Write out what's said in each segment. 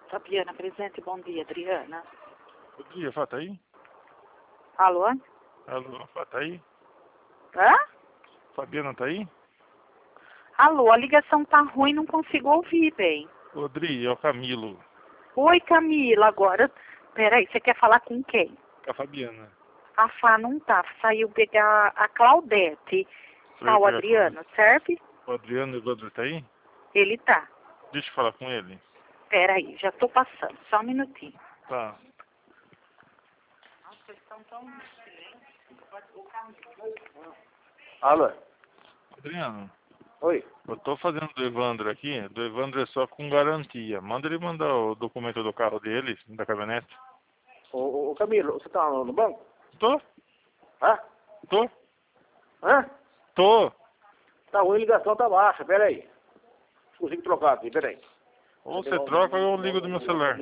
Fabiana, presente, bom dia, Adriana. Bom dia, Fá, tá aí? Alô? Alô, Fá, tá aí? Hã? Fabiana, tá aí? Alô, a ligação tá ruim, não consigo ouvir bem. Ô, Dri, é o Camilo. Oi, Camila, agora... Peraí, você quer falar com quem? Com a Fabiana. A Fá não tá, saiu pegar a Claudete. Sou Tá eu o que ia falar. Adriano, certo? O Adriano Evandro tá aí? Ele tá. Deixa eu falar com ele. Peraí, já tô passando, só um minutinho. Tá. Nossa, vocês estão tão... Alô? Adriano, Oi? eu tô fazendo do Evandro aqui. Do Evandro é só com garantia. Manda ele mandar o documento do carro dele, da caminhonete. Ô Camilo, você tá no banco? Tô, Hã? tô, Hã? tô. Tá ruim, a ligação tá baixa, peraí. Consigo trocar aqui, peraí. Ou você troca ou eu ligo do meu celular.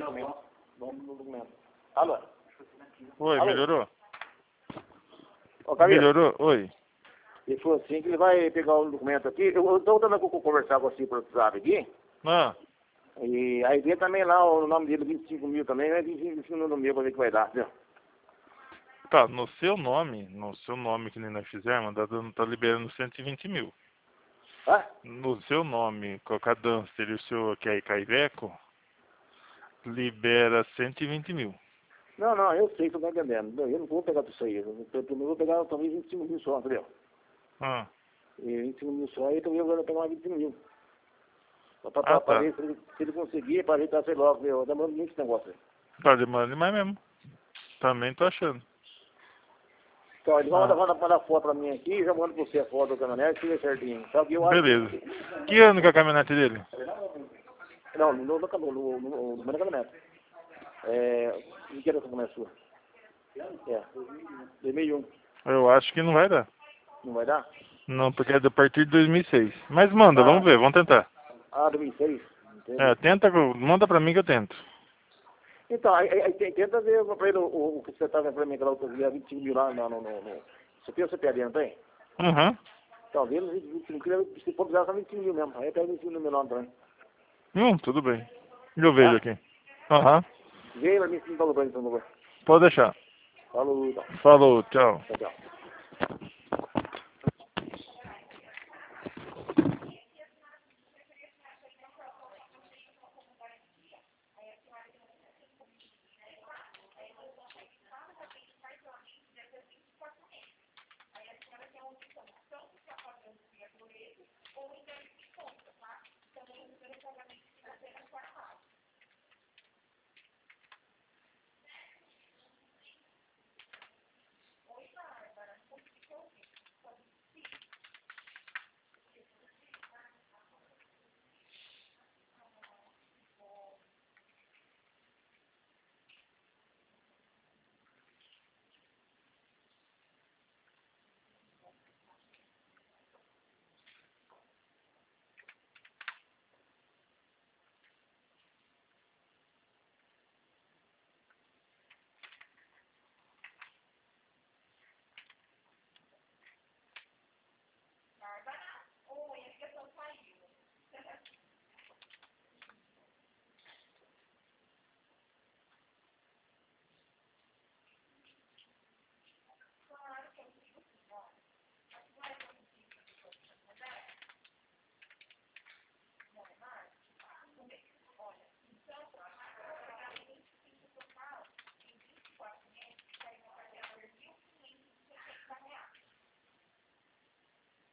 Alô? Oi, Alô? melhorou? Ô Camilo, Melhorou? Oi. ele falou assim que ele vai pegar o documento aqui. Eu tô tentando conversar com você por WhatsApp aqui. Ah, E aí vê também lá o nome dele, 25 mil também, né? 25 mil no meu pra ver que vai dar, entendeu? tá, no seu nome que nem nós fizemos, tá liberando 120 mil. Hã? No seu nome, com a cadastre e o seu que é Caiveco, libera 120 mil. Não, eu sei que você tá entendendo. Eu não vou pegar tudo isso aí. Eu vou pegar talvez 25 mil só, entendeu? Ah, E 25 mil só, aí também eu vou pegar mais 25 mil. Pra tá. ver se ele conseguir, para ver, sei lá, eu demoro muito esse negócio aí. Tá demorando demais mesmo. Também tô achando. Então, ele vai Ah, mandar foto pra mim aqui, já mando pra você a foto do caminhonete, se vê certinho. Só que eu acho beleza. Que ano que é a caminhonete dele? Não, no caminhonete. Em que ano que começa a sua? É, 2001. Eu acho que não vai dar. Não vai dar? Não, porque é a partir de 2006. Mas manda, vamos Ah, ver, vamos tentar. 2006. Entendi. Tenta, manda pra mim que eu tento. Então, aí tenta ver pra ele o que você tá vendo pra mim, aquela outra via 25 mil lá no... Você tem o CPD, não tem? Uhum. Então, vê nos 25 mil, se for precisar, são 25 mil mesmo. Aí pega 25 mil meu nome também. Tudo bem. Eu vejo Tá? aqui. Aham. Vê pra mim se não tá lutando, então, Pode deixar. Falou, então. Falou, tchau. Tchau, tchau.